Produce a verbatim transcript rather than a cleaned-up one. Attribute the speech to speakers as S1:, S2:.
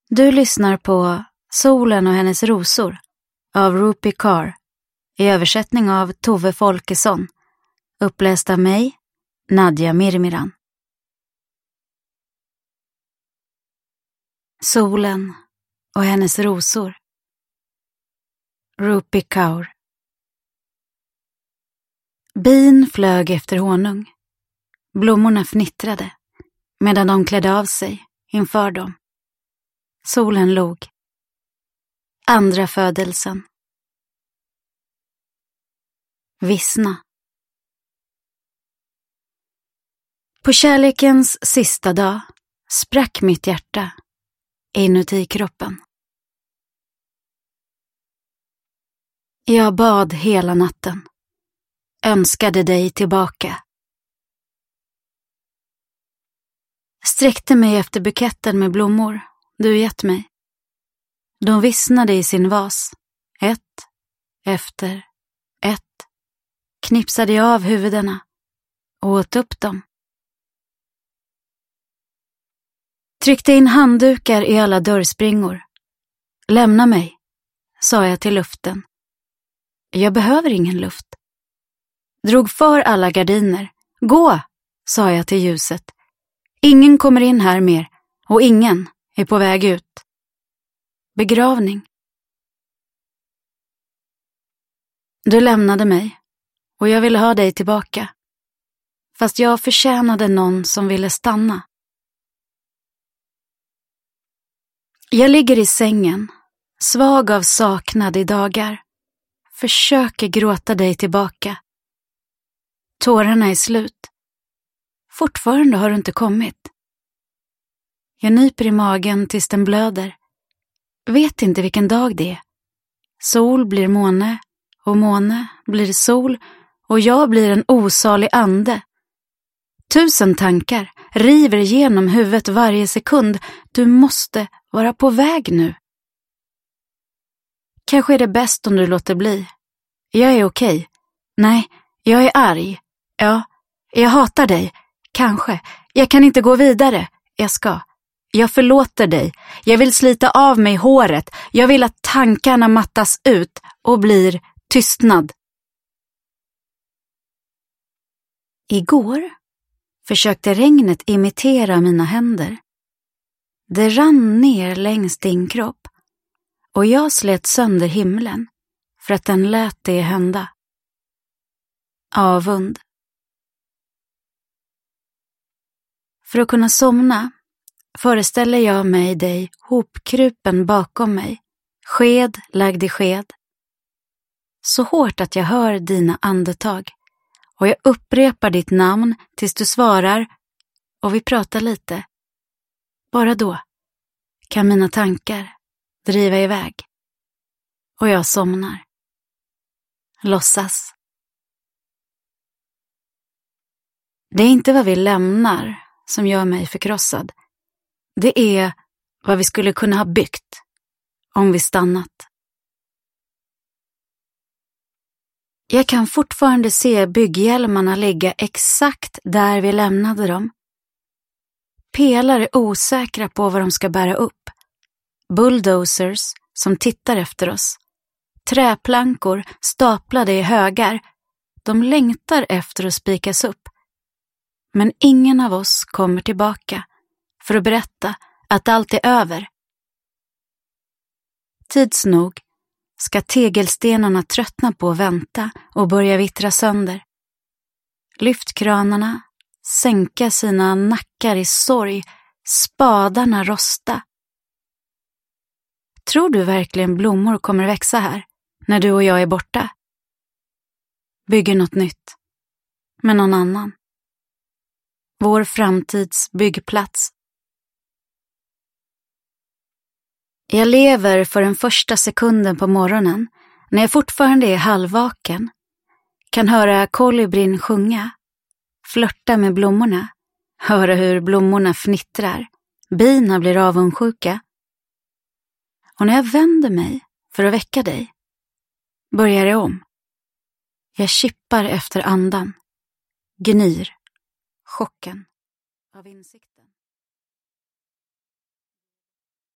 S1: Du lyssnar på Solen och hennes rosor av Rupi Kaur i översättning av Tove Folkesson, uppläst av mig, Nadja Mirmiran. Solen och hennes rosor. Rupi Kaur. Bin flög efter honung. Blommorna fnittrade medan de klädde av sig inför dem. Solen log. Andra födelsen. Vissna. På kärlekens sista dag sprack mitt hjärta inuti kroppen. Jag bad hela natten. Önskade dig tillbaka. Sträckte mig efter buketten med blommor du gett mig. De vissnade i sin vas. Ett efter ett. Knipsade jag av huvudena och åt upp dem. Tryckte in handdukar i alla dörrspringor. Lämna mig, sa jag till luften. Jag behöver ingen luft. Drog för alla gardiner. Gå, sa jag till ljuset. Ingen kommer in här mer och ingen är på väg ut. Begravning. Du lämnade mig och jag ville ha dig tillbaka. Fast jag förtjänade någon som ville stanna. Jag ligger i sängen, svag av saknad i dagar. Försöker gråta dig tillbaka. Tårarna är slut. Fortfarande har du inte kommit. Jag nyper i magen tills den blöder. Vet inte vilken dag det är. Sol blir måne och måne blir sol och jag blir en osalig ande. Tusen tankar river genom huvudet varje sekund. Du måste vara på väg nu. Kanske är det bäst om du låter bli. Jag är okej. Nej, jag är arg. Ja, jag hatar dig. Kanske. Jag kan inte gå vidare. Jag ska. Jag förlåter dig. Jag vill slita av mig håret. Jag vill att tankarna mattas ut och blir tystnad. Igår försökte regnet imitera mina händer. Det rann ner längs din kropp och jag slet sönder himlen för att den lät det hända. Avund. För att kunna somna föreställer jag mig dig hopkrupen bakom mig, sked lagd i sked. Så hårt att jag hör dina andetag och jag upprepar ditt namn tills du svarar och vi pratar lite. Bara då kan mina tankar driva iväg och jag somnar. Låtsas. Det är inte vad vi lämnar som gör mig förkrossad. Det är vad vi skulle kunna ha byggt om vi stannat. Jag kan fortfarande se bygghjälmarna ligga exakt där vi lämnade dem. Pelare är osäkra på vad de ska bära upp. Bulldozers som tittar efter oss. Träplankor staplade i högar. De längtar efter att spikas upp. Men ingen av oss kommer tillbaka för att berätta att allt är över. Tids nog ska tegelstenarna tröttna på att vänta och börja vittra sönder. Lyftkranarna sänka sina nackar i sorg, spadarna rosta. Tror du verkligen blommor kommer växa här när du och jag är borta? Bygger något nytt med någon annan. Vår framtids byggplats. Jag lever för den första sekunden på morgonen när jag fortfarande är halvvaken. Kan höra kolibrin sjunga, flörta med blommorna, höra hur blommorna fnittrar, bina blir avundsjuka. Och när jag vänder mig för att väcka dig, börjar det om. Jag kippar efter andan, gnyr, chocken av insikt.